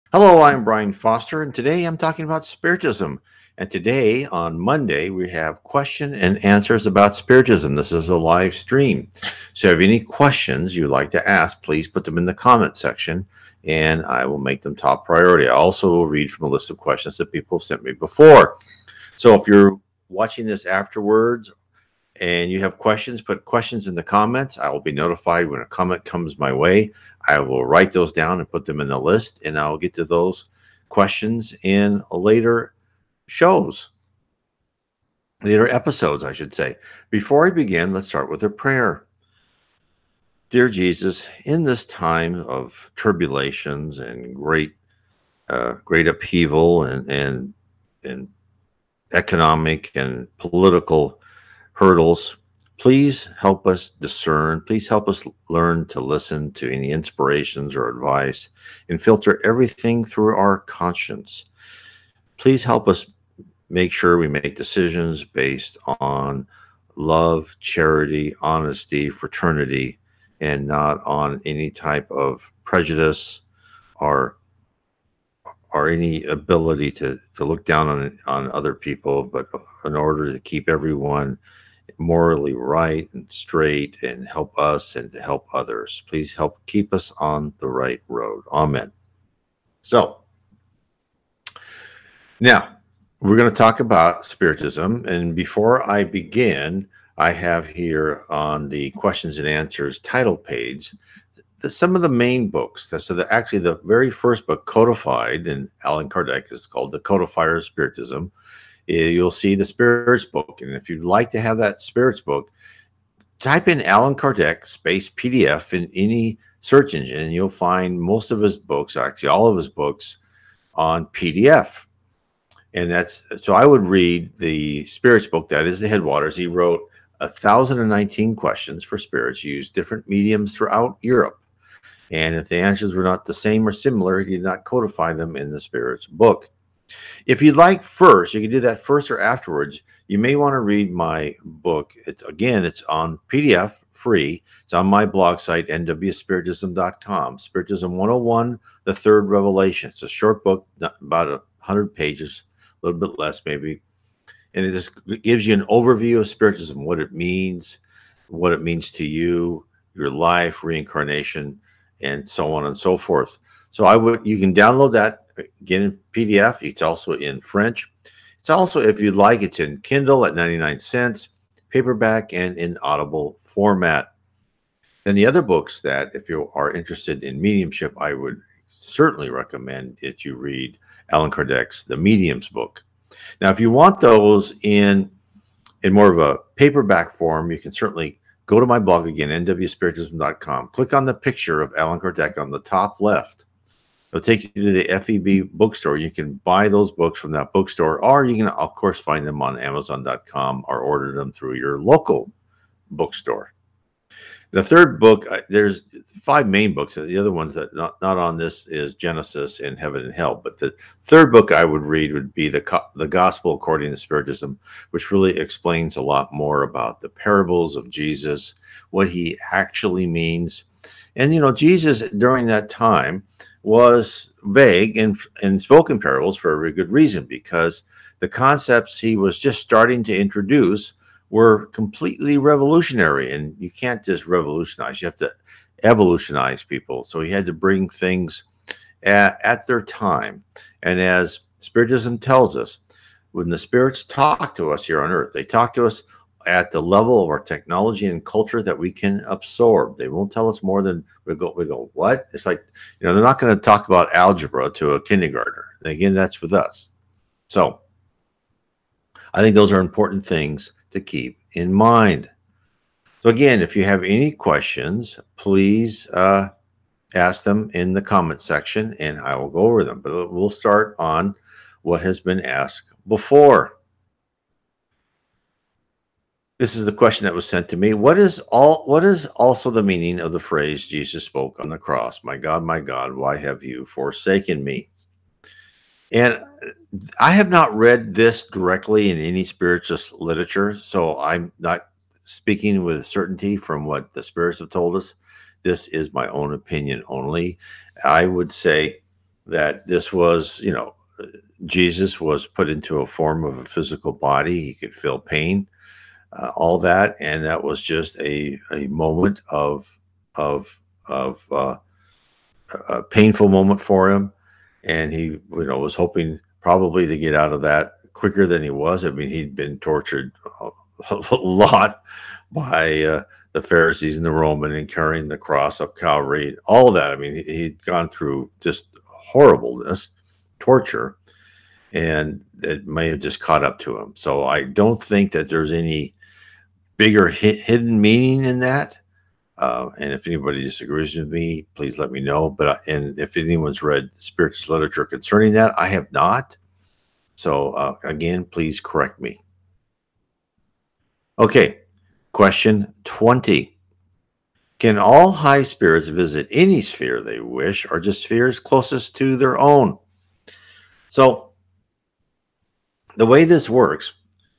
Hello, I'm Brian Foster, and today I'm talking about Spiritism. And today, on Monday, we have question and answers about Spiritism. This is a live stream. So, if you have any questions you'd like to ask, please put them in the comment section, and I will make them top priority. I also will read from a list of questions that people have sent me before. So, if you're watching this afterwards and you have questions, put questions in the comments. I will be notified when a comment comes my way. I will write those down and put them in the list, and I'll get to those questions in later shows, later episodes, I should say. Before I begin, let's start with a prayer. Dear Jesus, in this time of tribulations and great upheaval and economic and political hurdles, please help us discern. Please help us learn to listen to any inspirations or advice and filter everything through our conscience. Please help us make sure we make decisions based on love, charity, honesty, fraternity, and not on any type of prejudice or any ability to look down on other people, but in order to keep everyone morally right and straight and help us and to help others. Please help keep us on the right road. Amen. So now we're going to talk about Spiritism. And before I begin, I have here on the questions and answers title page some of the main books. Actually, the very first book codified in Allan Kardec is called The Codifier of Spiritism. You'll see the Spirits book. And if you'd like to have that Spirits book, type in Allan Kardec space PDF in any search engine, and you'll find most of his books, actually all of his books, on PDF. And that's so I would read the Spirits book. That is the Headwaters. He wrote 1,019 questions for spirits, used different mediums throughout Europe. And if the answers were not the same or similar, he did not codify them in the Spirits book. If you'd like first, you can do that first or afterwards. You may want to read my book. It's on PDF free. It's on my blog site, nwspiritism.com. Spiritism 101, The Third Revelation. It's a short book, about 100 pages, a little bit less maybe. And it just gives you an overview of Spiritism, what it means to you, your life, reincarnation, and so on and so forth. So you can download that again in PDF. It's also in French. It's also, if you'd like, it's in Kindle at 99 cents, paperback, and in Audible format. Then the other books that, if you are interested in mediumship, I would certainly recommend that you read Allan Kardec's The Medium's book. Now, if you want those in more of a paperback form, you can certainly go to my blog again, nwspiritism.com. Click on the picture of Allan Kardec on the top left. It'll take you to the FEB bookstore. You can buy those books from that bookstore, or you can, of course, find them on Amazon.com or order them through your local bookstore. The third book, there's 5 main books. The other ones that not on this is Genesis and Heaven and Hell. But the third book I would read would be the Gospel According to Spiritism, which really explains a lot more about the parables of Jesus, what he actually means. And, Jesus during that time was vague and spoke in parables for a very good reason, because the concepts he was just starting to introduce were completely revolutionary, and you can't just revolutionize. You have to evolutionize people. So he had to bring things at their time. And as Spiritism tells us, when the spirits talk to us here on Earth, they talk to us at the level of our technology and culture that we can absorb. They won't tell us more than we go, what? It's like, they're not going to talk about algebra to a kindergartner. Again, that's with us. So I think those are important things to keep in mind. So again, if you have any questions, please ask them in the comment section and I will go over them. But we'll start on what has been asked before. This is the question that was sent to me. What is also the meaning of the phrase Jesus spoke on the cross? My God, why have you forsaken me? And I have not read this directly in any spiritualist literature, so I'm not speaking with certainty from what the spirits have told us. This is my own opinion only. I would say that this was, Jesus was put into a form of a physical body. He could feel pain, all that, and that was just a moment of a painful moment for him, and he, was hoping probably to get out of that quicker than he was. I mean, he'd been tortured a lot by the Pharisees and the Roman, and carrying the cross up Calvary, all of that. I mean, he'd gone through just horribleness, torture, and it may have just caught up to him. So I don't think that there's any bigger hidden meaning in that. And if anybody disagrees with me, please let me know. But and if anyone's read spiritist literature concerning that, I have not. So again, please correct me. Okay, question 20. Can all high spirits visit any sphere they wish, or just spheres closest to their own? So the way this works,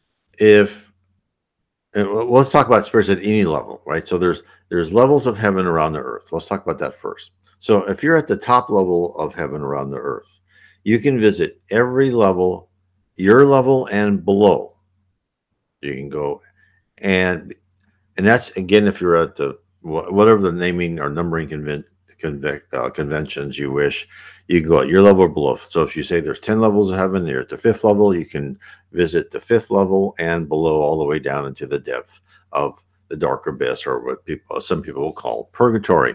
let's talk about spirits at any level, right? So there's levels of heaven around the earth. Let's talk about that first. So if you're at the top level of heaven around the earth, you can visit every level, your level and below. You can go, and that's, again, if you're at the whatever the naming or numbering conventions you wish, you can go at your level or below. So if you say there's 10 levels of heaven, you're at the 5th level, you can visit the 5th level and below, all the way down into the depth of the dark abyss, or what some people will call purgatory.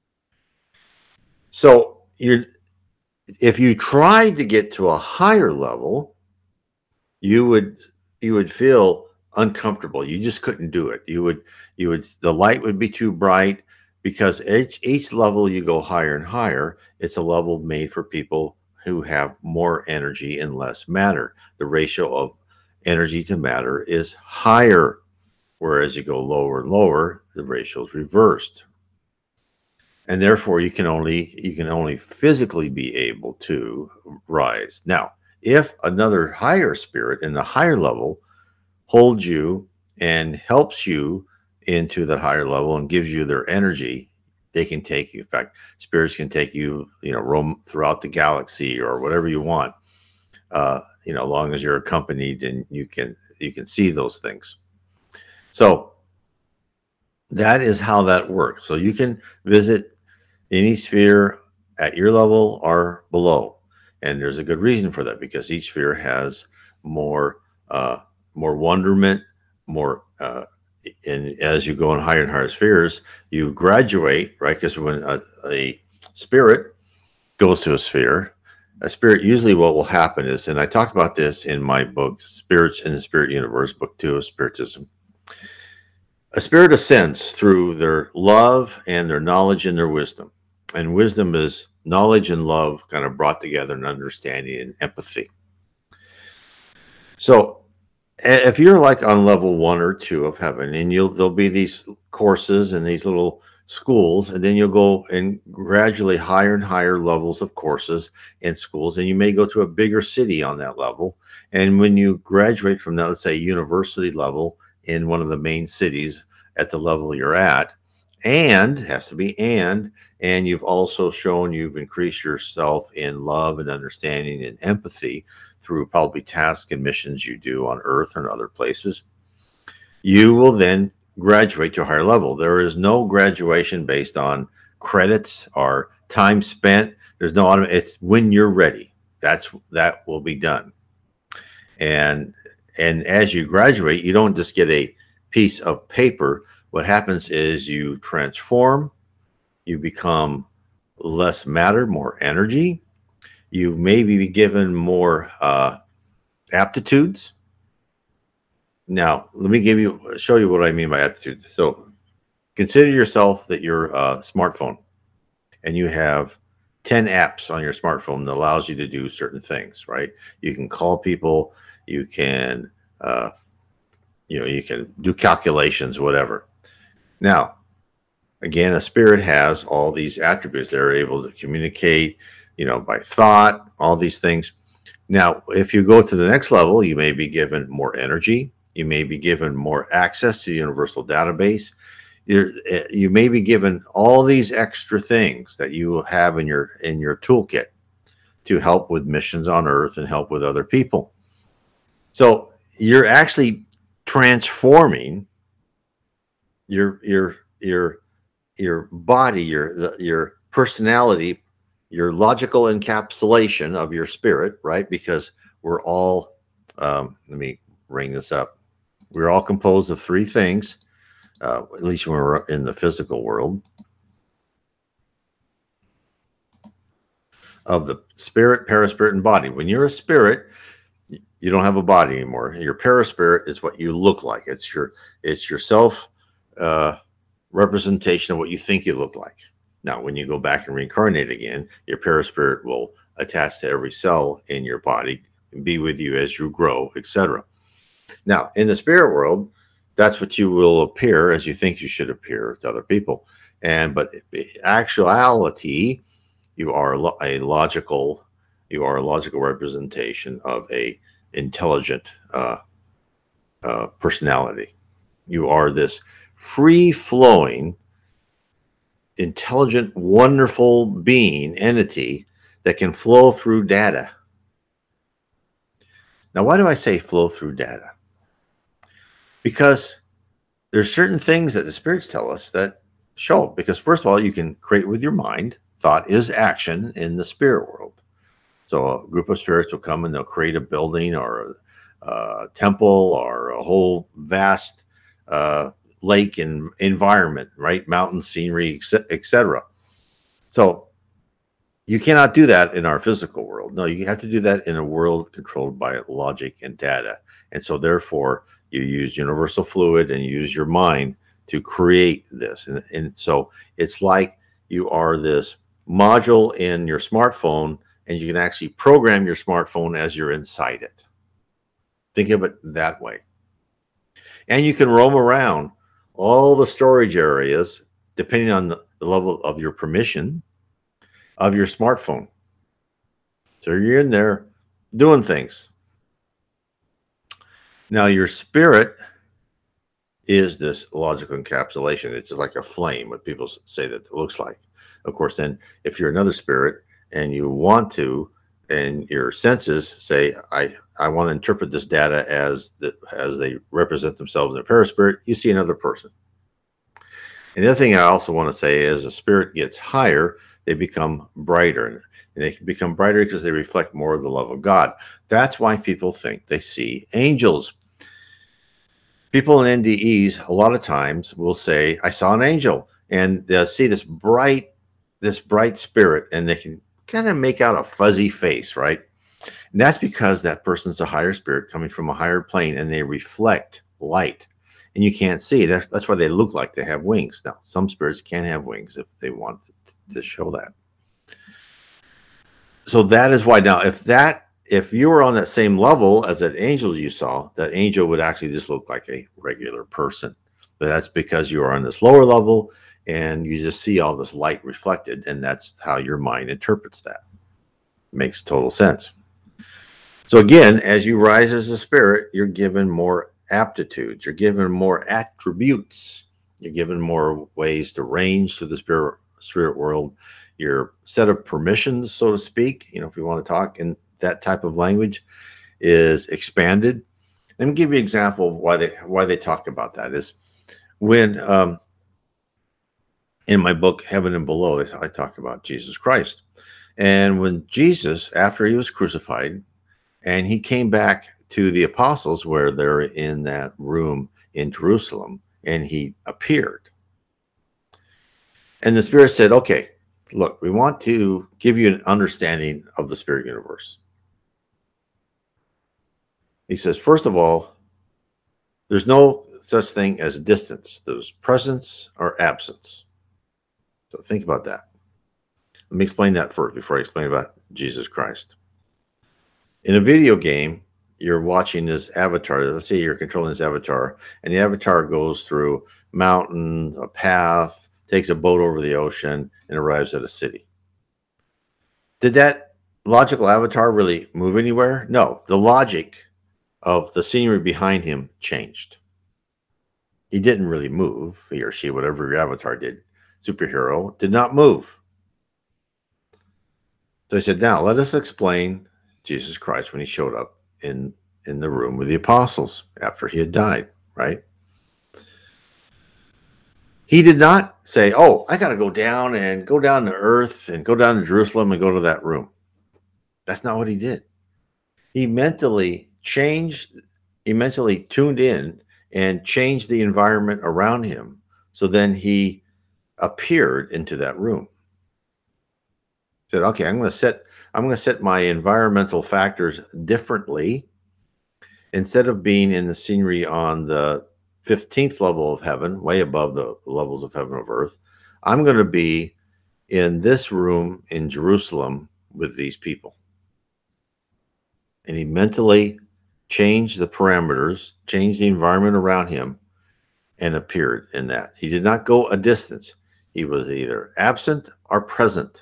So if you tried to get to a higher level, you would feel uncomfortable. You just couldn't do it. The light would be too bright, because each level you go higher and higher, it's a level made for people who have more energy and less matter. The ratio of energy to matter is higher, whereas you go lower and lower, the ratio is reversed. And therefore you can only physically be able to rise. Now, if another higher spirit in the higher level holds you and helps you into the higher level and gives you their energy, they can take you. In fact, spirits can take you, roam throughout the galaxy or whatever you want, as long as you're accompanied and you can see those things. So that is how that works. So you can visit any sphere at your level or below, and there's a good reason for that, because each sphere has more wonderment, more. And as you go in higher and higher spheres, you graduate, right? Because when a spirit goes to a spirit usually, what will happen is, and I talked about this in my book, Spirits in the Spirit Universe, book 2 of Spiritism. A spirit ascends through their love and their knowledge and their wisdom. And wisdom is knowledge and love kind of brought together, and understanding and empathy. So if you're like on level 1 or 2 of heaven, and there'll be these courses and these little schools, and then you'll go and gradually higher and higher levels of courses and schools, and you may go to a bigger city on that level. And when you graduate from that, let's say university level in one of the main cities at the level you're at, and it has to be and you've also shown you've increased yourself in love and understanding and empathy through probably tasks and missions you do on Earth and other places, you will then graduate to a higher level. There is no graduation based on credits or time spent. There's no it's when you're ready. That will be done. And as you graduate, you don't just get a piece of paper. What happens is you transform, you become less matter, more energy. You may be given more aptitudes. Now, let me show you what I mean by aptitudes. So consider yourself that you're a smartphone, and you have 10 apps on your smartphone that allows you to do certain things, right? You can call people, you can, you can do calculations, whatever. Now, again, a spirit has all these attributes. They're able to communicate, by thought, all these things. Now, if you go to the next level, you may be given more energy. You may be given more access to the universal database. You may be given all these extra things that you have in your toolkit. to help with missions on Earth and help with other people. So you're actually transforming your body, your personality, your logical encapsulation of your spirit, right? Because we're all, let me bring this up. We're all composed of three things, at least when we're in the physical world, of the spirit, paraspirit, and body. When you're a spirit, you don't have a body anymore. Your paraspirit is what you look like. It's your self representation of what you think you look like. Now, when you go back and reincarnate again, your paraspirit will attach to every cell in your body, and be with you as you grow, etc. Now, in the spirit world, that's what you will appear as you think you should appear to other people. But in actuality, you are a logical representation of a intelligent personality. You are this free-flowing, intelligent, wonderful being, entity that can flow through data. Now, why do I say flow through data? Because there's certain things that the spirits tell us that show. Because first of all, you can create with your mind. Thought is action in the spirit world. So a group of spirits will come and they'll create a building or a temple or a whole vast lake and environment, right? Mountain scenery, etc. So you cannot do that in our physical world. No, you have to do that in a world controlled by logic and data. And so therefore you use universal fluid and you use your mind to create this. And so it's like you are this module in your smartphone, and you can actually program your smartphone as you're inside it. Think of it that way. And you can roam around all the storage areas, depending on the level of your permission of your smartphone. So you're in there doing things. Now, your spirit is this logical encapsulation. It's like a flame, what people say that it looks like. Of course, then if you're another spirit and you want to, and your senses say, I want to interpret this data as they represent themselves in a paraspirit, you see another person. And the other thing I also want to say is, as a spirit gets higher, they become brighter. And they can become brighter because they reflect more of the love of God. That's why people think they see angels. People in NDEs a lot of times will say, I saw an angel. And they'll see this bright spirit, and they can kind of make out a fuzzy face, right? And that's because that person's a higher spirit coming from a higher plane, and they reflect light. And you can't see. That's why they look like they have wings. Now, some spirits can have wings if they want to show that. So that is why. Now, if you were on that same level as that angel you saw, that angel would actually just look like a regular person. But that's because you are on this lower level, and you just see all this light reflected, and that's how your mind interprets that. Makes total sense. So again, as you rise as a spirit, you're given more aptitudes, you're given more attributes, you're given more ways to range through the spirit world. Your set of permissions, so to speak, if you want to talk in that type of language, is expanded. Let me give you an example of why they talk about that. Is when in my book Heaven and Below, I talk about Jesus Christ. And when Jesus, after he was crucified, and he came back to the apostles where they're in that room in Jerusalem, and he appeared. And the Spirit said, okay, look, we want to give you an understanding of the spirit universe. He says, first of all, there's no such thing as distance. There's presence or absence. So think about that. Let me explain that first before I explain about Jesus Christ. In a video game, you're watching this avatar. Let's say you're controlling this avatar, and the avatar goes through mountains, a path, takes a boat over the ocean, and arrives at a city. Did that logical avatar really move anywhere? No. The logic of the scenery behind him changed. He didn't really move. He or she, whatever your avatar did, superhero, did not move. So I said, now let us explain Jesus Christ when he showed up in the room with the apostles after he had died, right? He did not say, oh, I got to go down to earth and go down to Jerusalem and go to that room. That's not what he did. He mentally tuned in and changed the environment around him. So then he appeared into that room. Said, okay, I'm going to set my environmental factors differently. Instead of being in the scenery on the 15th level of heaven, way above the levels of heaven of earth, I'm going to be in this room in Jerusalem with these people. And he mentally changed the parameters, changed the environment around him, and appeared in that. He did not go a distance. He was either absent or present.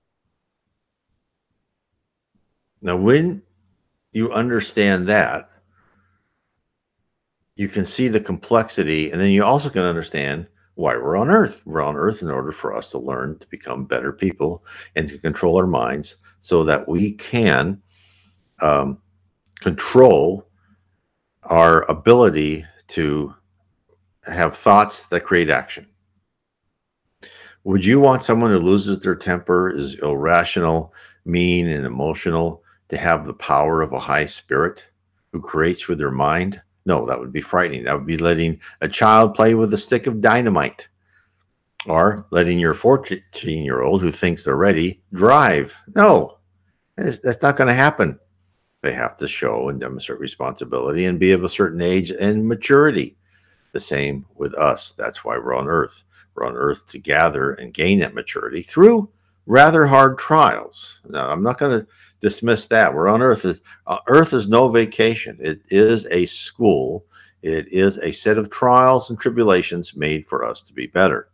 Now, when you understand that, you can see the complexity, and then you also can understand why we're on earth. We're on earth in order for us to learn to become better people and to control our minds so that we can control our ability to have thoughts that create action. Would you want someone who loses their temper, is irrational, mean, and emotional to have the power of a high spirit who creates with their mind? No, that would be frightening. That would be letting a child play with a stick of dynamite, or letting your 14-year-old who thinks they're ready drive. No, that's not going to happen. They have to show and demonstrate responsibility and be of a certain age and maturity. The same with us. That's why we're on earth. We're on earth to gather and gain that maturity through rather hard trials. Now, I'm not going to dismiss that. We're on earth. Earth is no vacation. It is a school. It is a set of trials and tribulations made for us to be better.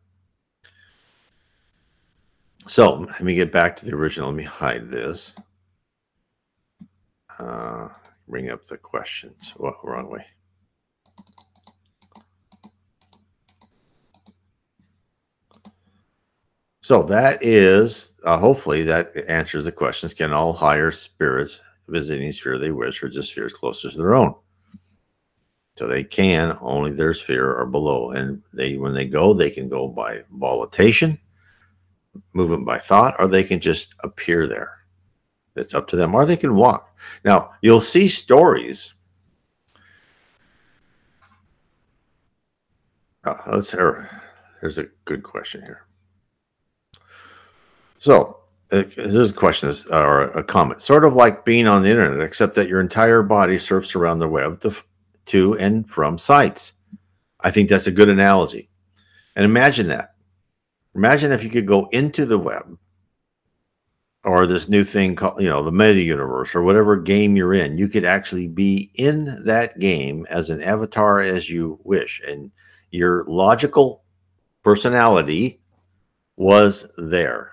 So let me get back to the original. Let me hide this. Bring up the questions. Well, wrong way. So that is, hopefully that answers the questions. Can all higher spirits visit any sphere they wish, or just spheres closer to their own? So they can, only their sphere or below. And when they go, they can go by volitation, movement by thought, or they can just appear there. It's up to them, or they can walk. Now, you'll see stories. Here's a good question here. So, here's a question or a comment. Sort of like being on the internet, except that your entire body surfs around the web to and from sites. I think that's a good analogy. And imagine that. Imagine if you could go into the web, or this new thing called, the meta universe, or whatever game you're in. You could actually be in that game as an avatar as you wish. And your logical personality was there.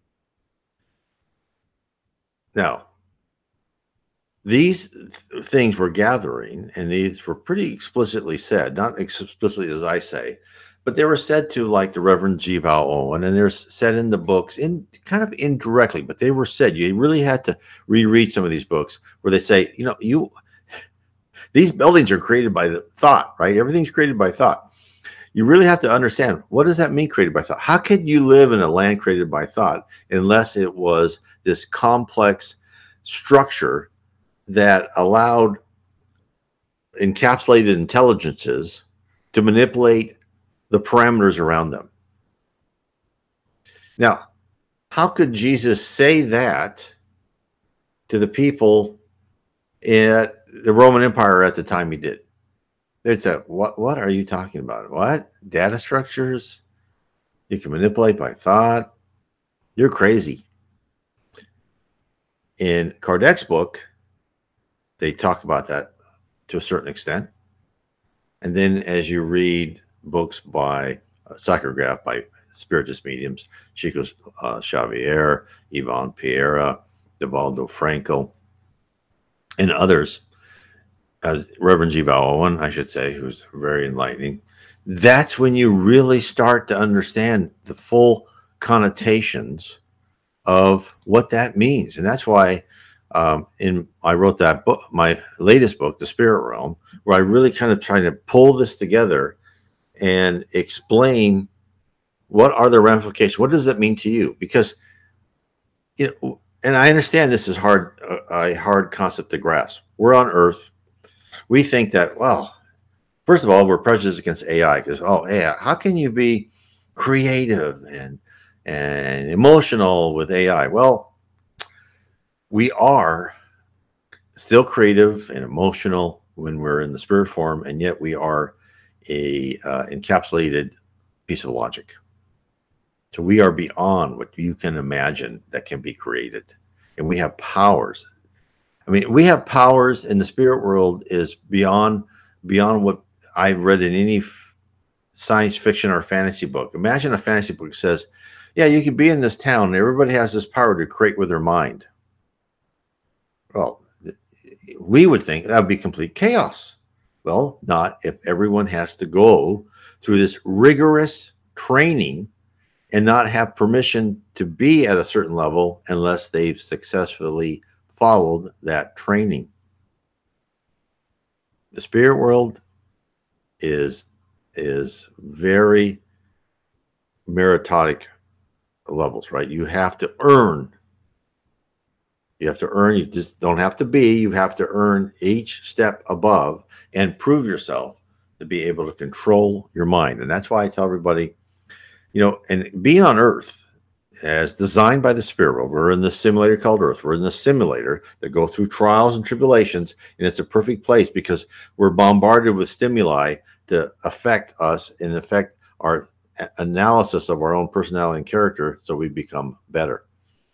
Now, these things we're gathering, and these were pretty explicitly said, not explicitly as I say, but they were said to, like the Reverend G. Val Owen, and they're said in the books in kind of indirectly, but they were said. You really had to reread some of these books where they say, these buildings are created by the thought, right? Everything's created by thought. You really have to understand, what does that mean, created by thought? How could you live in a land created by thought unless it was this complex structure that allowed encapsulated intelligences to manipulate the parameters around them? Now, how could Jesus say that to the people at the Roman Empire at the time he did? They'd say, what are you talking about? What? Data structures? You can manipulate by thought? You're crazy. In Kardec's book, they talk about that to a certain extent. And then as you read books by psychograph by spiritist mediums, Chico Xavier, Ivan Pereira, Divaldo Franco, and others, Reverend G. Val Owen, I should say, who's very enlightening, that's when you really start to understand the full connotations of what that means. And that's why I wrote that book, my latest book, The Spirit Realm, where I really kind of try to pull this together and explain what are the ramifications. What does that mean to you? Because, and I understand this is a hard concept to grasp. We're on Earth. We think that, well, first of all, we're prejudiced against AI because, oh, AI, how can you be creative and emotional with AI? Well, we are still creative and emotional when we're in the spirit form, and yet we are a encapsulated piece of logic. So we are beyond what you can imagine that can be created, and we have powers. I mean, we have powers, and the spirit world is beyond what I've read in any science fiction or fantasy book. Imagine a fantasy book that says, "Yeah, you could be in this town, and everybody has this power to create with their mind." Well, we would think that would be complete chaos. Well, not if everyone has to go through this rigorous training and not have permission to be at a certain level unless they've successfully followed that training. The spirit world is very meritocratic levels, right? You have to earn. You have to earn. You just don't have to be. You have to earn each step above and prove yourself to be able to control your mind. And that's why I tell everybody, and being on Earth as designed by the spirit world, we're in this simulator called Earth. We're in the simulator that go through trials and tribulations, and it's a perfect place because we're bombarded with stimuli to affect us and affect our analysis of our own personality and character so we become better.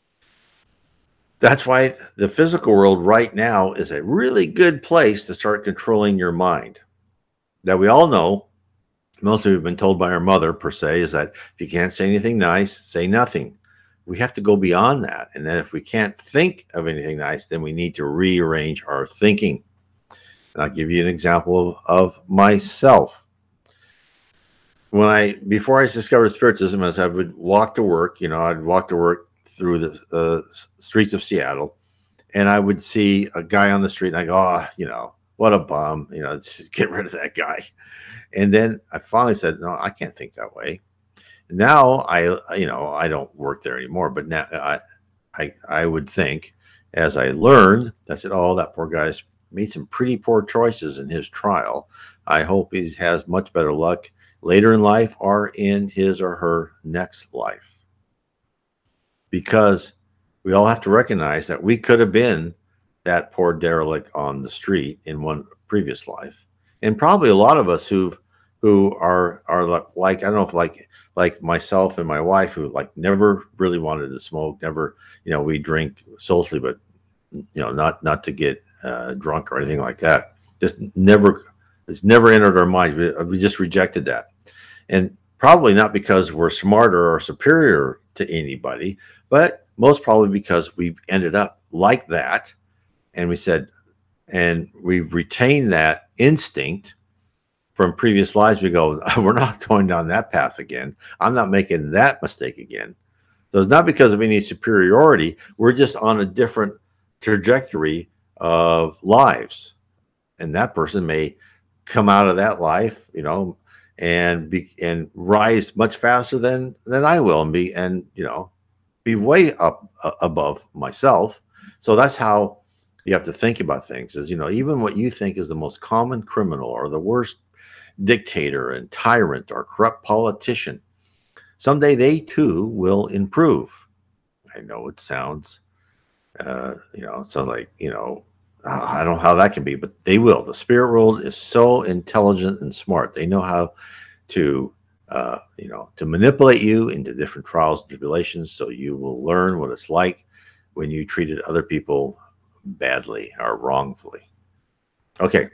That's why the physical world right now is a really good place to start controlling your mind. That we all know, mostly we've been told by our mother per se, is that if you can't say anything nice, say nothing. We have to go beyond that. And then if we can't think of anything nice, then we need to rearrange our thinking. And I'll give you an example of myself. Before I discovered Spiritism, as I would walk to work, I'd walk to work through the streets of Seattle, and I would see a guy on the street, and I go, oh, what a bum, just get rid of that guy. And then I finally said, no, I can't think that way. Now I don't work there anymore, but now I would think, as I learned, I said, oh, that poor guy's made some pretty poor choices in his trial. I hope he has much better luck later in life or in his or her next life. Because we all have to recognize that we could have been that poor derelict on the street in one previous life. And probably a lot of us who are like, I don't know if like myself and my wife, who like never really wanted to smoke, never, we drink socially, but not to get drunk or anything like that. It's never entered our mind. We just rejected that. And probably not because we're smarter or superior to anybody, but most probably because we've ended up like that. And we said, and we've retained that instinct from previous lives. We go, we're not going down that path again. I'm not making that mistake again. So it's not because of any superiority. We're just on a different trajectory of lives. And that person may come out of that life, and rise much faster than I will, and be way up above myself. So that's how you have to think about things. Is even what you think is the most common criminal or the worst dictator and tyrant or corrupt politician, someday they too will improve. I know it sounds, like, I don't know how that can be, but they will. The spirit world is so intelligent and smart. They know how to, to manipulate you into different trials and tribulations. So you will learn what it's like when you treated other people badly or wrongfully. Okay.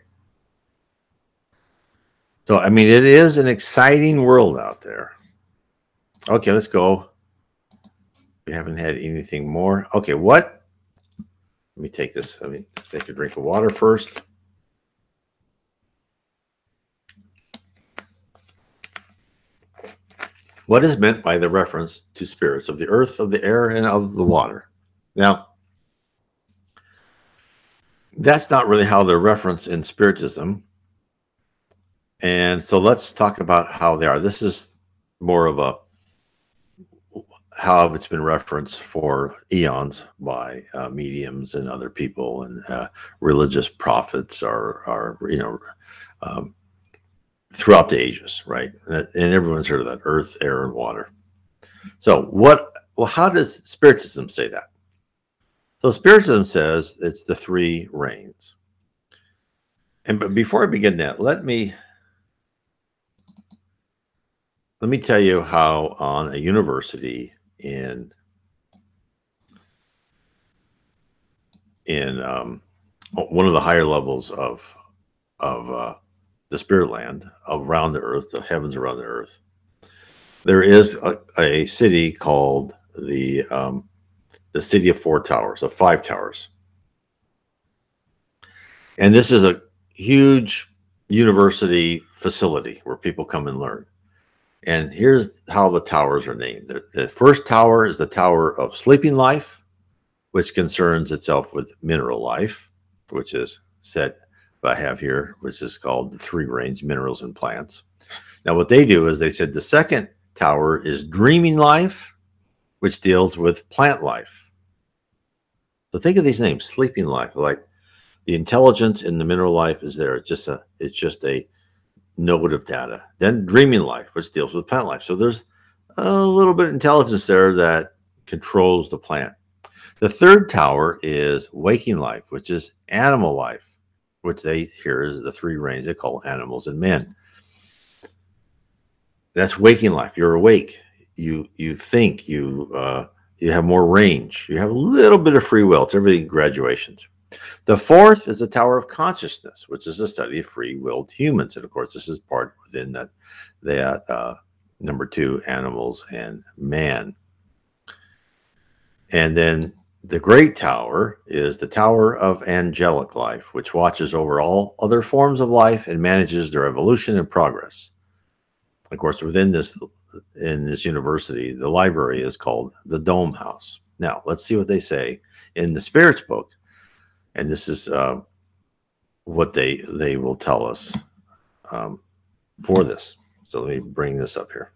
So, I mean, it is an exciting world out there. Okay, let's go. We haven't had anything more. Okay, what? Let me take this. Let me take a drink of water first. What is meant by the reference to spirits of the earth, of the air, and of the water? Now, that's not really how they're referenced in Spiritism. And so let's talk about how they are. This is more of a how it's been referenced for eons by mediums and other people, and religious prophets are throughout the ages, right? And everyone's heard of that: earth, air, and water. So how does Spiritism say that? So Spiritism says it's the three rains. But before I begin that, let me tell you how on a university in one of the higher levels of the spirit land around the earth, the heavens around the earth, there is a city called the city of four towers, of five towers. And this is a huge university facility where people come and learn. And here's how the towers are named. The first tower is the Tower of Sleeping Life, which concerns itself with mineral life, which is said I have here, which is called the three range, minerals and plants. Now, what they do is they said the second tower is Dreaming Life, which deals with plant life. So think of these names: Sleeping Life, like the intelligence in the mineral life is there. It's just a node of data. Then Dreaming Life, which deals with plant life. So there's a little bit of intelligence there that controls the plant. The third tower is Waking Life, which is animal life, which here is the three ranges they call animals and men. That's waking life. You're awake. You think. You have more range. You have a little bit of free will. It's everything graduations. The fourth is the Tower of Consciousness, which is the study of free-willed humans. And of course, this is part within that number two, animals and man. And then the Great Tower is the Tower of Angelic Life, which watches over all other forms of life and manages their evolution and progress. Of course, in this university, the library is called the Dome House. Now, let's see what they say in the Spirits book. And this is what they will tell us for this. So let me bring this up here.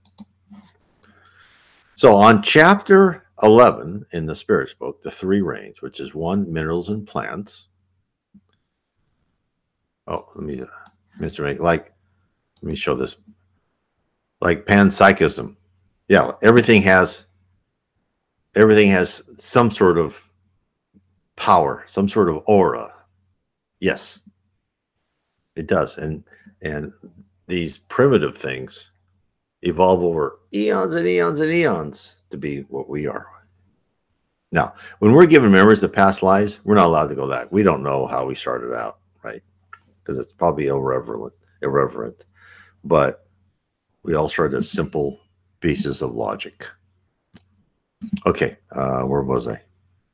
So on chapter 11 in the Spirits book, the three range, which is 1, minerals and plants. Oh, let me show this. Like panpsychism. Yeah, everything has some sort of power, some sort of aura. Yes, it does. And these primitive things evolve over eons and eons and eons to be what we are. Now, when we're given memories of past lives, we're not allowed to go back. We don't know how we started out, right? Because it's probably irreverent. But we all started as simple pieces of logic. Okay, where was I?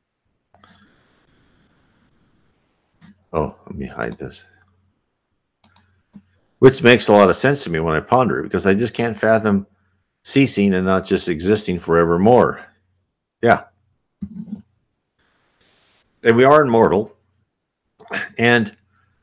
Oh, let me hide this. Which makes a lot of sense to me when I ponder it, because I just can't fathom ceasing and not just existing forevermore. Yeah. And we are immortal. And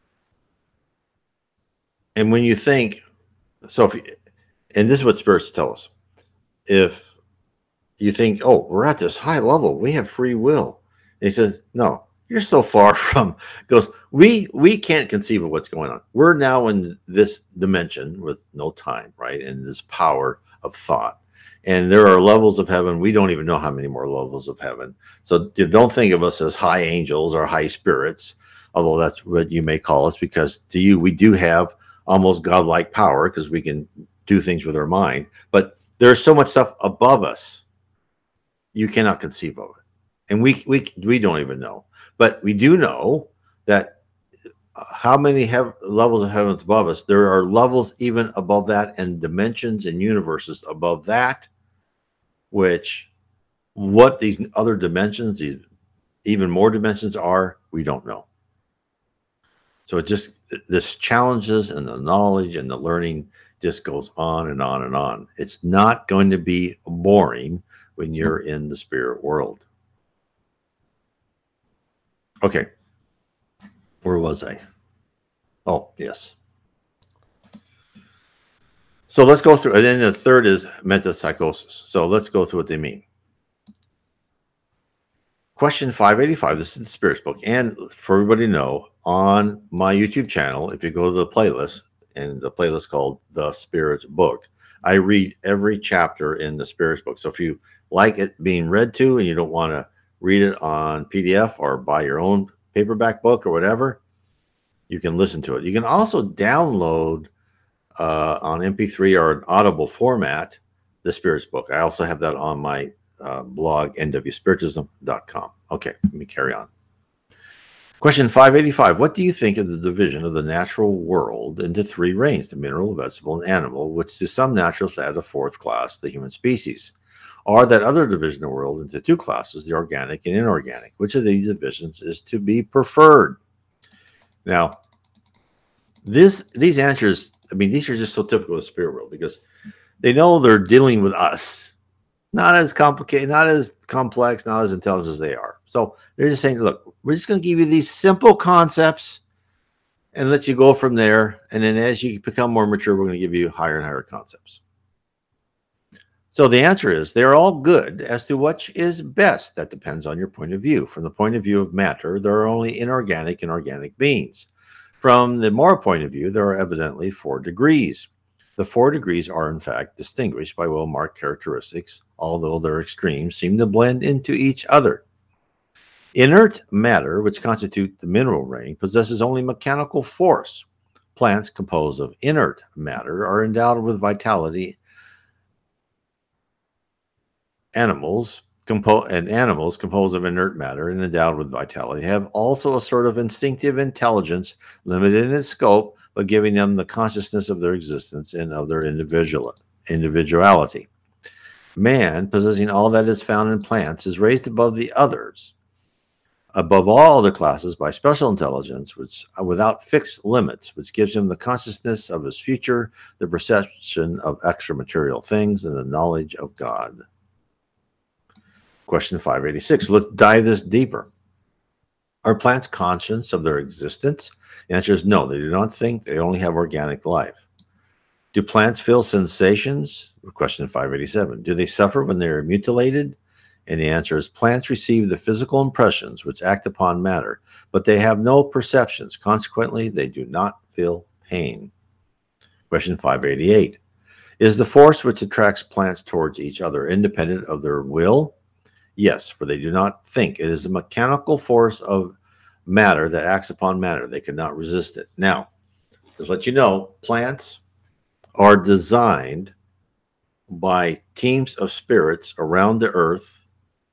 when you think, and this is what spirits tell us. If you think, oh, we're at this high level, we have free will. And he says, no, you're so far from, goes, we can't conceive of what's going on. We're now in this dimension with no time, right? And this power of thought. And there are levels of heaven. We don't even know how many more levels of heaven. So you don't think of us as high angels or high spirits, although that's what you may call us, because to you, we do have almost godlike power because we can do things with our mind. But there's so much stuff above us, you cannot conceive of it. And we don't even know. But we do know that how many levels of heavens above us, there are levels even above that and dimensions and universes above that, which what these other dimensions, these even more dimensions are, we don't know. So this challenges and the knowledge and the learning just goes on and on and on. It's not going to be boring when you're in the spirit world. Okay. Where was I? Oh, yes. So let's go through. And then the third is metapsychosis. So let's go through what they mean. Question 585. This is the Spirits book. And for everybody to know, on my YouTube channel, if you go to the playlist, and the playlist called The Spirits Book, I read every chapter in the Spirits book. So if you like it being read to and you don't want to read it on PDF or buy your own paperback book or whatever, you can listen to it. You can also download on MP3 or an Audible format the Spirits book. I also have that on my blog, nwspiritism.com. Okay, let me carry on. Question 585. What do you think of the division of the natural world into three ranges, the mineral, vegetable, and animal, which to some naturalists add a fourth class, the human species? Or that other division of the world into two classes, the organic and inorganic? Which of these divisions is to be preferred? Now, these answers, I mean, these are just so typical of the spirit world because they know they're dealing with us. Not as complicated, not as complex, not as intelligent as they are. So they're just saying, look, we're just going to give you these simple concepts and let you go from there. And then as you become more mature, we're going to give you higher and higher concepts. So the answer is they're all good. As to which is best, that depends on your point of view. From the point of view of matter, there are only inorganic and organic beings. From the moral point of view, there are evidently 4 degrees. The 4 degrees are, in fact, distinguished by well-marked characteristics, although their extremes seem to blend into each other. Inert matter, which constitutes the mineral range, possesses only mechanical force. Plants composed of inert matter are endowed with vitality. Animals composed of inert matter and endowed with vitality have also a sort of instinctive intelligence, limited in its scope, but giving them the consciousness of their existence and of their individuality. Man, possessing all that is found in plants, is raised above the others, above all other classes, by special intelligence, which without fixed limits, which gives him the consciousness of his future, the perception of extra-material things, and the knowledge of God. Question 586. Let's dive this deeper. Are plants conscious of their existence? The answer is no. They do not think. They only have organic life. Do plants feel sensations? Question 587. Do they suffer when they are mutilated? And the answer is plants receive the physical impressions which act upon matter, but they have no perceptions. Consequently, they do not feel pain. Question 588. Is the force which attracts plants towards each other independent of their will? Yes, for they do not think. It is a mechanical force of matter that acts upon matter. They cannot resist it. Now, just let you know, plants are designed by teams of spirits around the earth,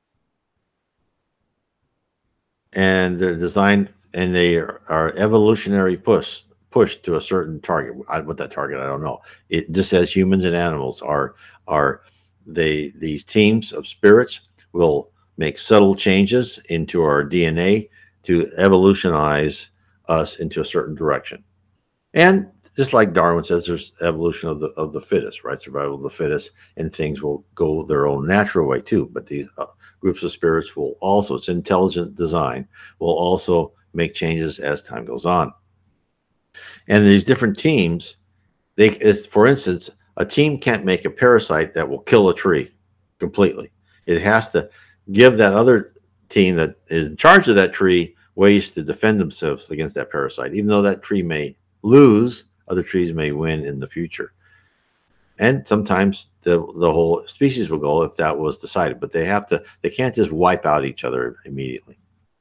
and they're designed, and they are evolutionary pushed to a certain target. What that target, I don't know. It just says humans and animals are these teams of spirits will make subtle changes into our DNA to evolutionize us into a certain direction. And just like Darwin says, there's evolution of the fittest, right? Survival of the fittest, and things will go their own natural way too. But these groups of spirits will also, it's intelligent design, will also make changes as time goes on. And these different teams, for instance, a team can't make a parasite that will kill a tree completely. It has to give that other team that is in charge of that tree ways to defend themselves against that parasite. Even though that tree may lose, other trees may win in the future. And sometimes the whole species will go if that was decided, but they can't just wipe out each other immediately.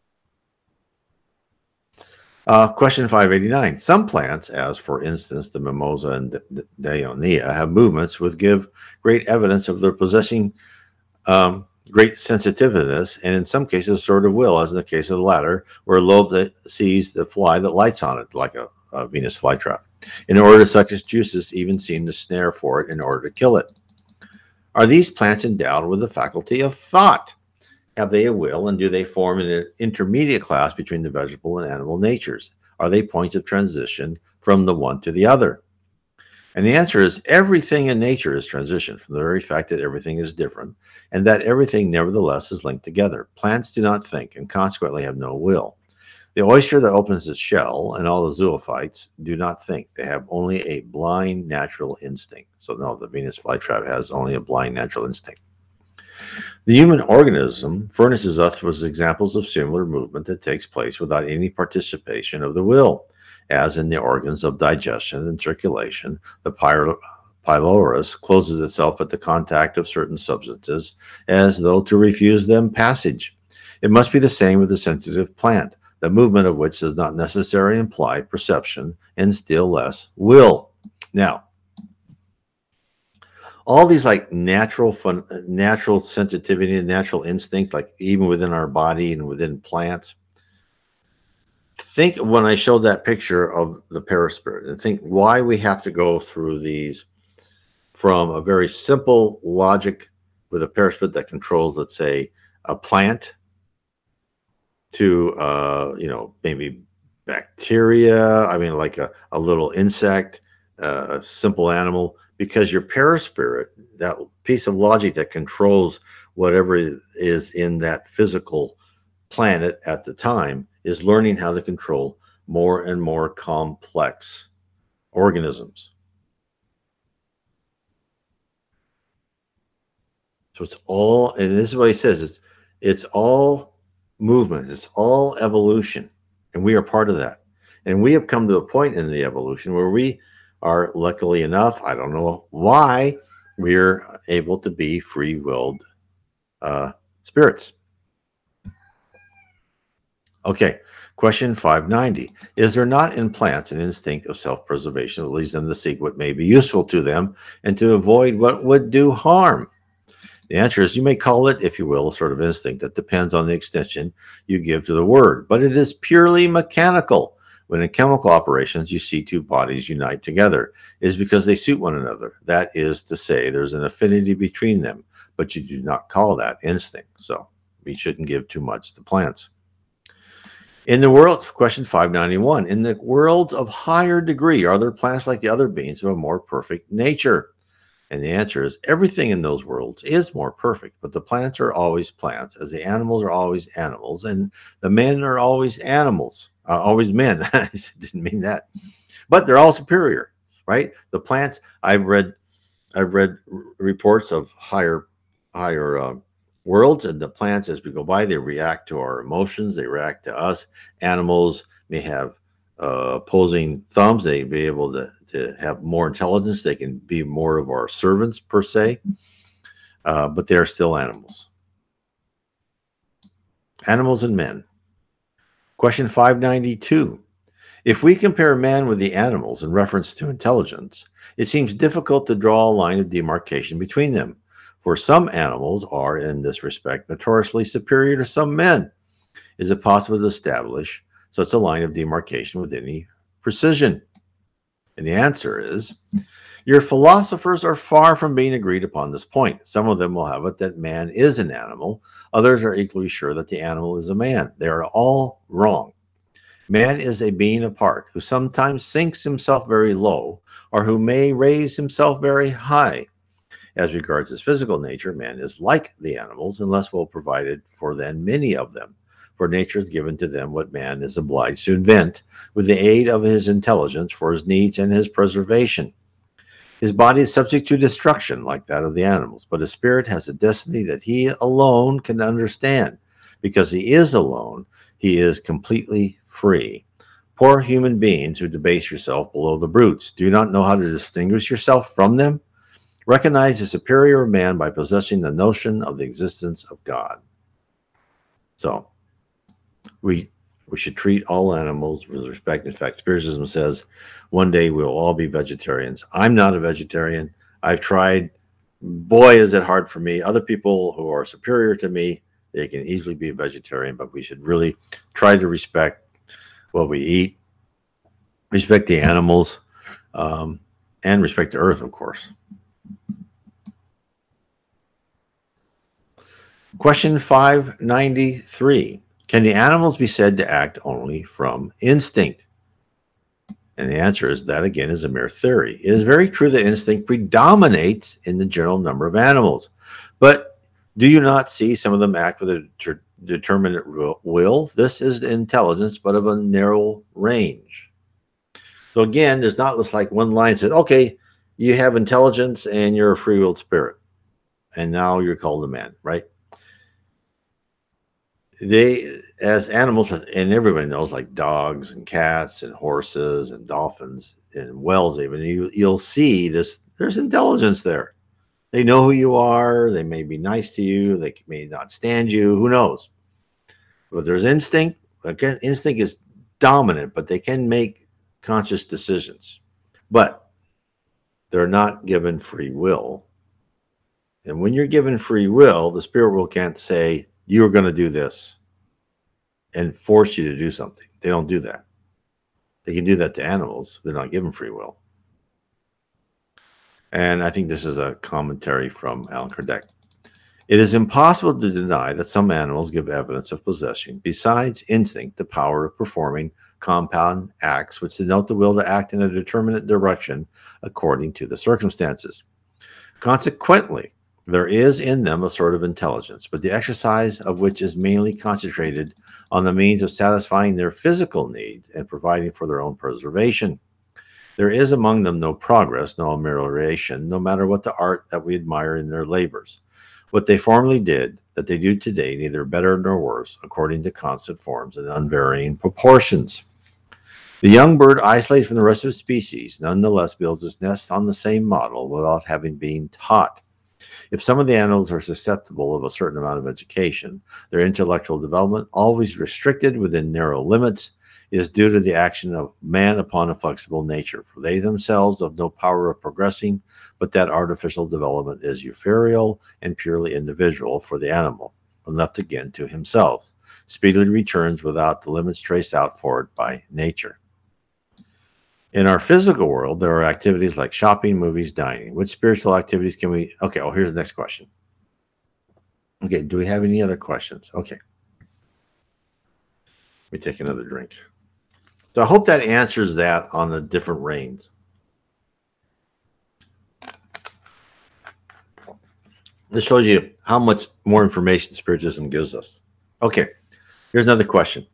Question 589. Some plants, as for instance the mimosa and Dionaea, have movements which give great evidence of their possessing great sensitiveness, and in some cases sort of will, as in the case of the latter, where a lobe that sees the fly that lights on it, like a Venus flytrap. In order to suck its juices, even seem to snare for it in order to kill it. Are these plants endowed with the faculty of thought? Have they a will, and do they form an intermediate class between the vegetable and animal natures? Are they points of transition from the one to the other? And the answer is everything in nature is transition from the very fact that everything is different and that everything nevertheless is linked together. Plants do not think and consequently have no will. The oyster that opens its shell and all the zoophytes do not think. They have only a blind natural instinct. So no, the Venus flytrap has only a blind natural instinct. The human organism furnishes us with examples of similar movement that takes place without any participation of the will, as in the organs of digestion and circulation. The pylorus closes itself at the contact of certain substances as though to refuse them passage. It must be the same with the sensitive plant, the movement of which does not necessarily imply perception and still less will. Now, all these like natural sensitivity and natural instinct, like even within our body and within plants. Think when I showed that picture of the paraspirit and think why we have to go through these from a very simple logic with a paraspirit that controls, let's say, a plant to, maybe bacteria. I mean, like a little insect, a simple animal, because your paraspirit, that piece of logic that controls whatever is in that physical planet at the time, is learning how to control more and more complex organisms. So it's all, and this is what he says, it's all movement, it's all evolution, and we are part of that. And we have come to a point in the evolution where we are, luckily enough, I don't know why, we're able to be free-willed spirits. Okay, question 590. Is there not in plants an instinct of self-preservation that leads them to seek what may be useful to them and to avoid what would do harm? The answer is you may call it, if you will, a sort of instinct that depends on the extension you give to the word, but it is purely mechanical. When in chemical operations you see two bodies unite together, it is because they suit one another. That is to say, there's an affinity between them, but you do not call that instinct. So we shouldn't give too much to plants. In the world, question 591, in the worlds of higher degree, are there plants like the other beings of a more perfect nature? And the answer is everything in those worlds is more perfect, but the plants are always plants, as the animals are always animals, and the men are always animals, always men. I didn't mean that, but they're all superior, right? The plants, I've read reports of higher worlds, and the plants, as we go by, they react to our emotions, they react to us. Animals may have opposing thumbs, they be able to have more intelligence, they can be more of our servants per se, but they're still animals and men. Question 592. If we compare man with the animals in reference to intelligence, it seems difficult to draw a line of demarcation between them, for some animals are in this respect notoriously superior to some men. Is it possible to establish such a line of demarcation with any precision? And the answer is, your philosophers are far from being agreed upon this point. Some of them will have it that man is an animal. Others are equally sure that the animal is a man. They are all wrong. Man is a being apart who sometimes sinks himself very low or who may raise himself very high. As regards his physical nature, man is like the animals and less well provided for than many of them. For nature has given to them what man is obliged to invent with the aid of his intelligence for his needs and his preservation. His body is subject to destruction like that of the animals, but his spirit has a destiny that he alone can understand. Because he is alone, he is completely free. Poor human beings who debase yourself below the brutes, do you not know how to distinguish yourself from them? Recognize the superior man by possessing the notion of the existence of God. So, we should treat all animals with respect. In fact, Spiritism says one day we'll all be vegetarians. I'm not a vegetarian. I've tried. Boy, is it hard for me. Other people who are superior to me, they can easily be a vegetarian, but we should really try to respect what we eat, respect the animals, and respect the earth, of course. Question 593. Can the animals be said to act only from instinct? And the answer is that, again, is a mere theory. It is very true that instinct predominates in the general number of animals. But do you not see some of them act with a determinate will? This is intelligence, but of a narrow range. So again, there's not just like one line that says, okay, you have intelligence and you're a free-willed spirit, and now you're called a man, right? They, as animals, and everybody knows, like dogs and cats and horses and dolphins and whales, even you'll see this. There's intelligence there. They know who you are. They may be nice to you. They may not stand you. Who knows? But there's instinct. Again, instinct is dominant, but they can make conscious decisions. But they're not given free will. And when you're given free will, the spirit world can't say, you're going to do this and force you to do something. They don't do that. They can do that to animals. They're not given free will. And I think this is a commentary from Allan Kardec. It is impossible to deny that some animals give evidence of possession, besides instinct, the power of performing compound acts which denote the will to act in a determinate direction according to the circumstances. Consequently, there is in them a sort of intelligence, but the exercise of which is mainly concentrated on the means of satisfying their physical needs and providing for their own preservation. There is among them no progress, no amelioration, no matter what the art that we admire in their labors. What they formerly did, that they do today, neither better nor worse, according to constant forms and unvarying proportions. The young bird, isolated from the rest of its species, nonetheless builds its nest on the same model without having been taught. If some of the animals are susceptible of a certain amount of education, their intellectual development, always restricted within narrow limits, is due to the action of man upon a flexible nature, for they themselves have no power of progressing, but that artificial development is ephemeral and purely individual, for the animal, when left again to himself, speedily returns without the limits traced out for it by nature. In our physical world, there are activities like shopping, movies, dining. What spiritual activities can we... Okay, well, here's the next question. Okay, do we have any other questions? Okay. Let me take another drink. So I hope that answers that on the different reigns. This shows you how much more information Spiritism gives us. Okay, here's another question.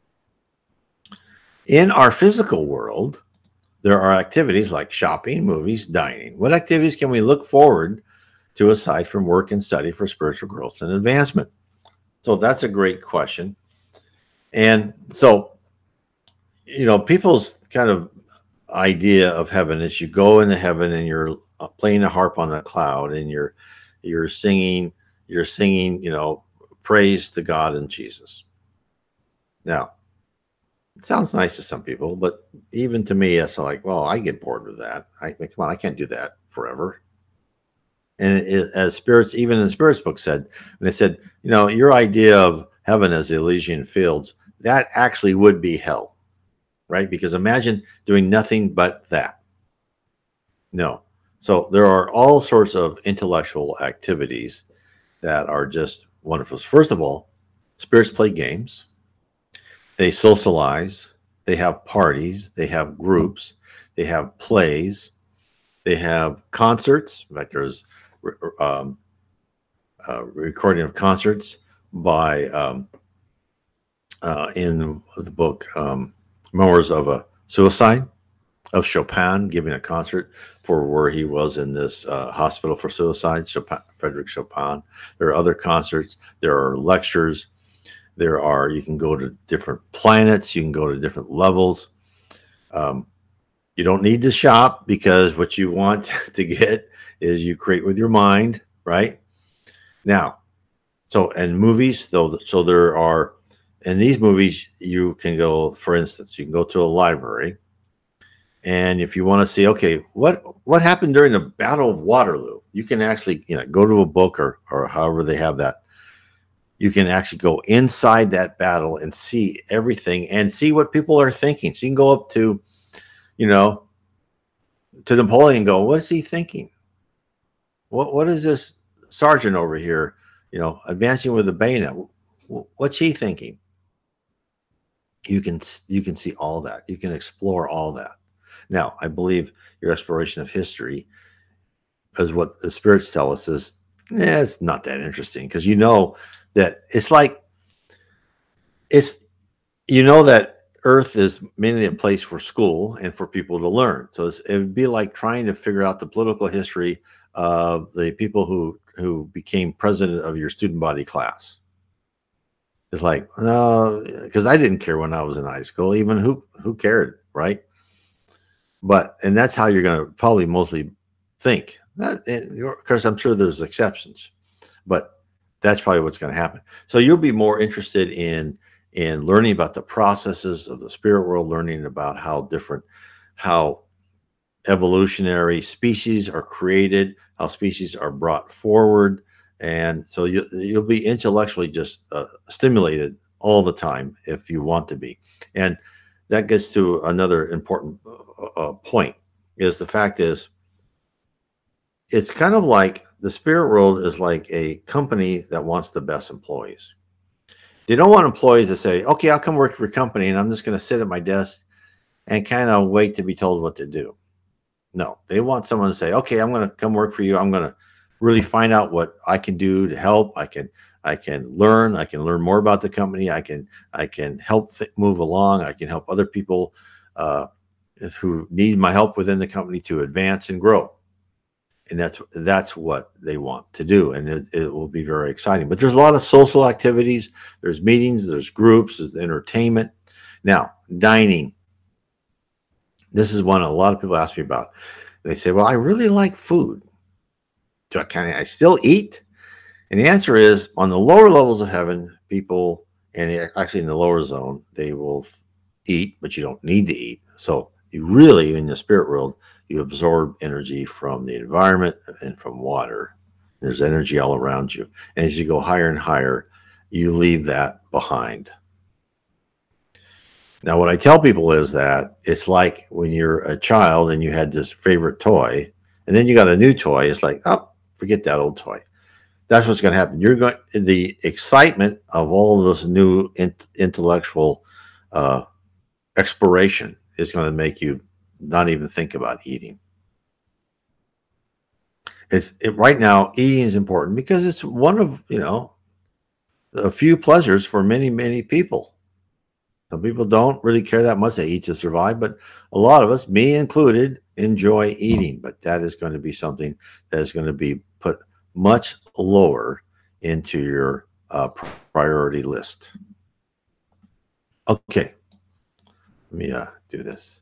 In our physical world, there are activities like shopping, movies, dining. What activities can we look forward to aside from work and study for spiritual growth and advancement? So that's a great question. And so, you know, people's kind of idea of heaven is you go into heaven and you're playing a harp on a cloud and you're singing, you know, praise to God and Jesus. Now, it sounds nice to some people, but even to me, it's like, well, I get bored with that. I mean, come on, I can't do that forever. And as spirits, even in the spirits book said, when they said, you know, your idea of heaven as the Elysian fields, that actually would be hell, right? Because imagine doing nothing but that. No. So there are all sorts of intellectual activities that are just wonderful. First of all, spirits play games. They socialize, they have parties, they have groups, they have plays, they have concerts. In fact, there's recording of concerts by, in the book, Memoirs of a Suicide, of Chopin giving a concert for where he was in this hospital for suicide, Frederick Chopin. There are other concerts, there are lectures. You can go to different planets, you can go to different levels. You don't need to shop because what you want to get is you create with your mind, right? Now, and movies, so there are, in these movies, you can go, for instance, you can go to a library, and if you want to see, okay, what happened during the Battle of Waterloo, you can actually, you know, go to a book or however they have that. You can actually go inside that battle and see everything and see what people are thinking. So you can go up to, you know, to Napoleon and go, what is he thinking? What is this sergeant over here, you know, advancing with a bayonet? What's he thinking? You can see all that. You can explore all that. Now, I believe your exploration of history is what the spirits tell us is, it's not that interesting because you know that it's like it's that Earth is mainly a place for school and for people to learn. So it would be like trying to figure out the political history of the people who became president of your student body class. It's like, because I didn't care when I was in high school. Even who cared, right? And that's how you're going to probably mostly think. Of course, I'm sure there's exceptions, but that's probably what's going to happen. So you'll be more interested in learning about the processes of the spirit world, learning about how evolutionary species are created, how species are brought forward, and so you'll be intellectually just stimulated all the time if you want to be. And that gets to another important point, is the fact is it's kind of like the spirit world is like a company that wants the best employees. They don't want employees to say, okay, I'll come work for your company and I'm just going to sit at my desk and kind of wait to be told what to do. No, they want someone to say, okay, I'm going to come work for you. I'm going to really find out what I can do to help. I can learn. I can learn more about the company. I can help move along. I can help other people who need my help within the company to advance and grow. And that's what they want to do, and it will be very exciting. But there's a lot of social activities. There's meetings. There's groups. There's entertainment. Now, dining. This is one a lot of people ask me about. They say, "Well, I really like food. I still eat?" And the answer is, on the lower levels of heaven, people, and actually in the lower zone, they will eat, but you don't need to eat. So you really, in the spirit world, you absorb energy from the environment and from water. There's energy all around you. And as you go higher and higher, you leave that behind. Now, what I tell people is that it's like when you're a child and you had this favorite toy, and then you got a new toy. It's like, oh, forget that old toy. That's what's going to happen. The excitement of all of this new intellectual exploration is going to make you not even think about eating. Right now, eating is important because it's one of a few pleasures for many, many people. Some people don't really care that much. They eat to survive, but a lot of us, me included, enjoy eating. But that is going to be something that is going to be put much lower into your priority list. Okay, let me do this.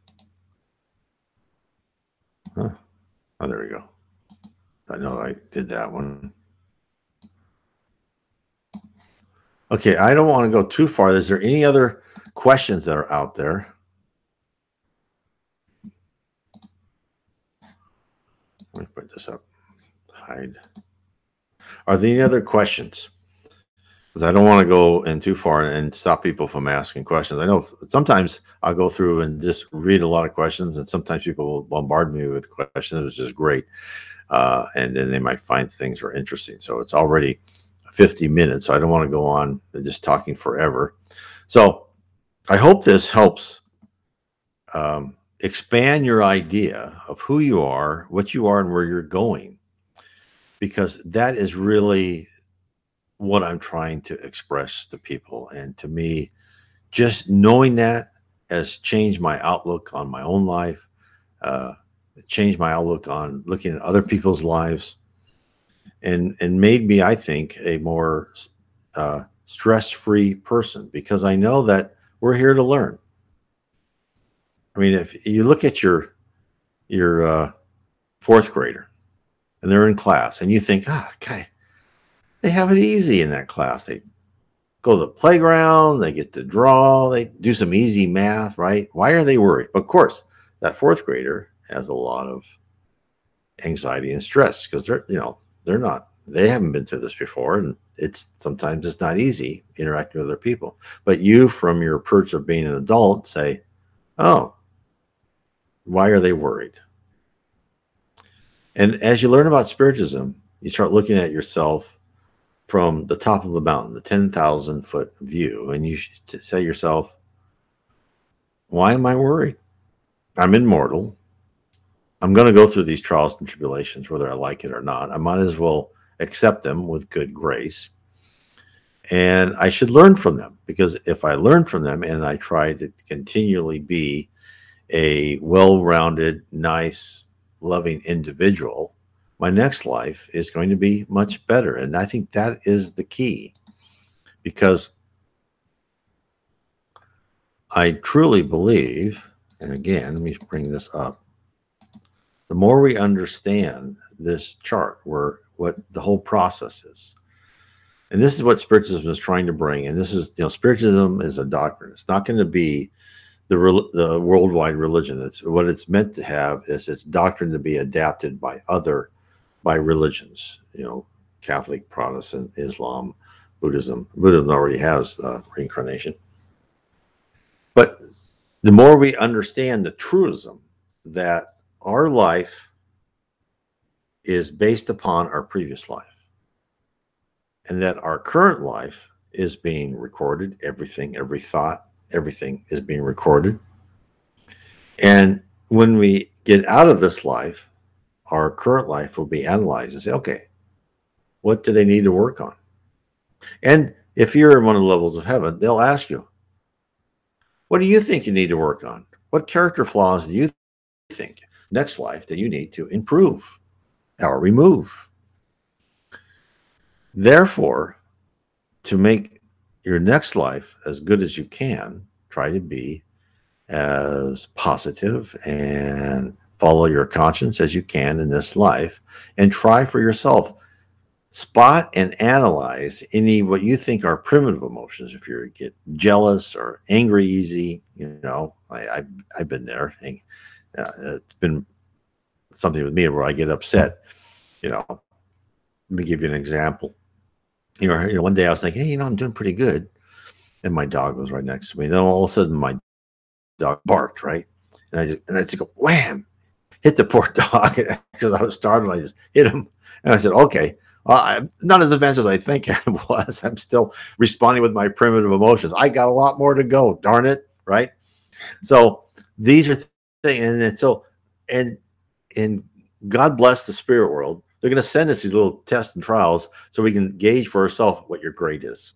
Huh. Oh, there we go. I know I did that one. Okay, I don't want to go too far. Is there any other questions that are out there? Let me put this up. Hide. Are there any other questions? Because I don't want to go in too far and stop people from asking questions. I know sometimes I'll go through and just read a lot of questions, and sometimes people will bombard me with questions, which is great. And then they might find things are interesting. So it's already 50 minutes. So I don't want to go on just talking forever. So I hope this helps expand your idea of who you are, what you are, and where you're going, because that is really what I'm trying to express to people. And to me, just knowing that has changed my outlook on my own life, changed my outlook on looking at other people's lives, and made me, I think, a more stress-free person, because I know that we're here to learn. I mean, if you look at your fourth grader and they're in class and you think, okay, they have it easy in that class. They go to the playground, they get to draw, they do some easy math, right? Why are they worried? Of course, that fourth grader has a lot of anxiety and stress because they haven't been through this before, and sometimes it's not easy interacting with other people. But you, from your perch of being an adult, say, oh, why are they worried? And as you learn about Spiritism, you start looking at yourself from the top of the mountain, the 10,000 foot view, and you say to yourself, why am I worried? I'm immortal. I'm going to go through these trials and tribulations, whether I like it or not. I might as well accept them with good grace. And I should learn from them, because if I learn from them and I try to continually be a well rounded, nice, loving individual, my next life is going to be much better. And I think that is the key, because I truly believe, and again, let me bring this up. The more we understand this chart, where what the whole process is, and this is what Spiritism is trying to bring. And this is, Spiritism is a doctrine. It's not going to be the worldwide religion. That's what it's meant to have, is its doctrine to be adapted by religions. Catholic, Protestant, Islam, Buddhism. Buddhism already has reincarnation. But the more we understand the truism that our life is based upon our previous life, and that our current life is being recorded, everything, every thought, everything is being recorded. And when we get out of this life, our current life will be analyzed and say, okay, what do they need to work on? And if you're in one of the levels of heaven, they'll ask you, what do you think you need to work on? What character flaws do you think next life that you need to improve or remove? Therefore, to make your next life as good as you can, try to be as positive and follow your conscience as you can in this life, and try for yourself. Spot and analyze any what you think are primitive emotions. If you get jealous or angry easy, I've been there. It's been something with me where I get upset. Let me give you an example. One day I was thinking, hey, I'm doing pretty good, and my dog was right next to me. Then all of a sudden, my dog barked, right, and I just go wham, hit the poor dog because I was startled. I just hit him, and I said, okay. I'm not as advanced as I think I was. I'm still responding with my primitive emotions. I got a lot more to go. Darn it, right? So these are things, and God bless the spirit world. They're going to send us these little tests and trials so we can gauge for ourselves what your grade is.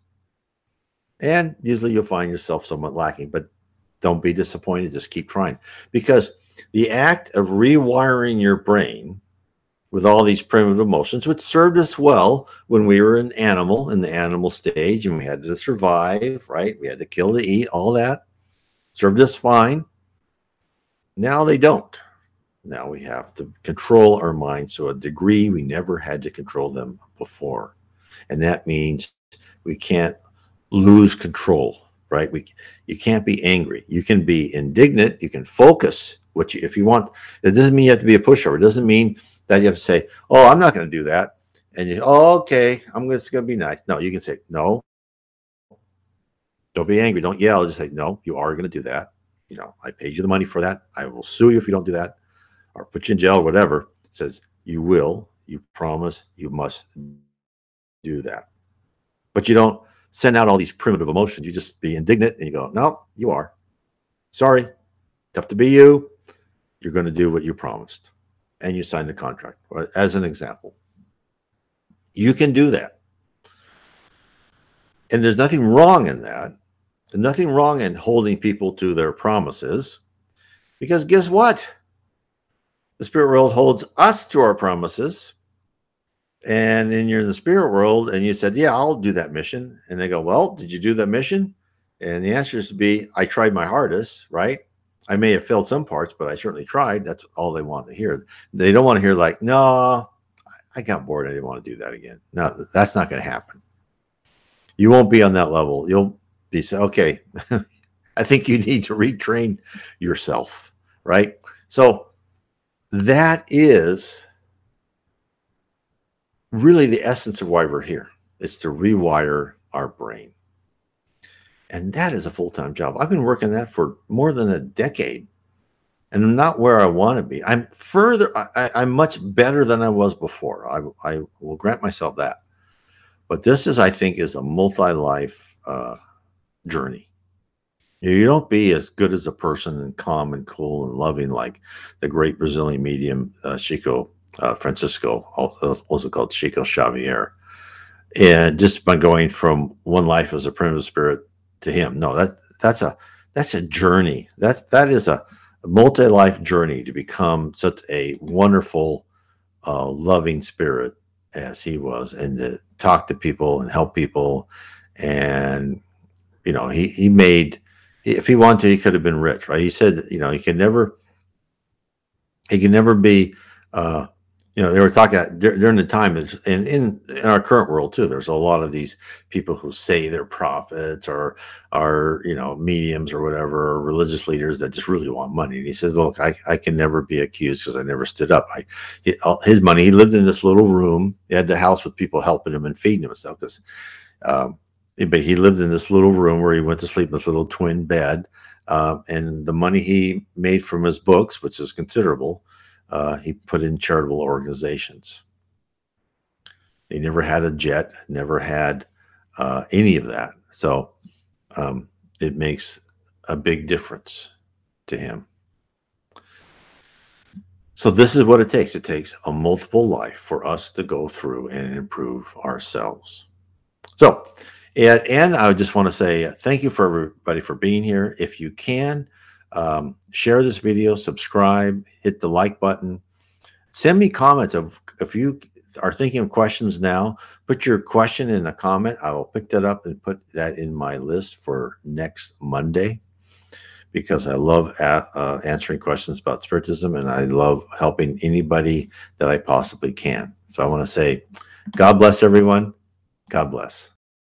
And usually you'll find yourself somewhat lacking, but don't be disappointed. Just keep trying, because the act of rewiring your brain with all these primitive emotions, which served us well when we were an animal in the animal stage and we had to survive, right? We had to kill to eat, all that served us fine. Now they don't. Now we have to control our minds to a degree we never had to control them before. And that means we can't lose control, right? You can't be angry. You can be indignant. You can focus if you want. It doesn't mean you have to be a pushover. It doesn't mean that you have to say, oh, I'm not going to do that. And okay, I'm just going to be nice. No, you can say, no, don't be angry. Don't yell. Just say, no, you are going to do that. I paid you the money for that. I will sue you if you don't do that, or put you in jail, whatever. It says, you will, you promise, you must do that. But you don't send out all these primitive emotions. You just be indignant and you go, no, you are. Sorry, tough to be you. You're going to do what you promised. And you sign the contract, as an example. You can do that. And there's nothing wrong in that. There's nothing wrong in holding people to their promises, because guess what? The spirit world holds us to our promises. And then you're in the spirit world and you said, yeah, I'll do that mission. And they go, well, did you do that mission? And the answer is to be, I tried my hardest, right? I may have failed some parts, but I certainly tried. That's all they want to hear. They don't want to hear like, no, I got bored. I didn't want to do that again. No, that's not going to happen. You won't be on that level. You'll be saying, okay, I think you need to retrain yourself, right? So that is really the essence of why we're here. It's to rewire our brain. And that is a full-time job. I've been working that for more than a decade, and I'm not where I want to be. I'm much better than I was before. I will grant myself that. But this is, I think, is a multi-life journey. You don't be as good as a person and calm and cool and loving like the great Brazilian medium Chico Francisco, also called Chico Xavier. And just by going from one life as a primitive spirit to him, no, that's a journey. That is a multi-life journey to become such a wonderful, loving spirit as he was, and to talk to people and help people. And he made, if he wanted to, he could have been rich, right? He said, he can never be. Uh, they were talking during the time, and in our current world too. There's a lot of these people who say they're prophets or are mediums or whatever, or religious leaders that just really want money. And he says, "Well, look, I can never be accused because I never stood up. His money. He lived in this little room. He had the house with people helping him and feeding him and stuff. Because, but he lived in this little room where he went to sleep in this little twin bed, and the money he made from his books, which is considerable." He put in charitable organizations. He never had a jet, never had any of that. So it makes a big difference to him. So this is what it takes. It takes a multiple life for us to go through and improve ourselves. So, and I just want to say thank you for everybody for being here. If you can, share this video, subscribe, hit the like button. Send me comments of if you are thinking of questions now. Put your question in a comment. I will pick that up and put that in my list for next Monday, because I love answering questions about Spiritism, and I love helping anybody that I possibly can. So I want to say, God bless everyone. God bless.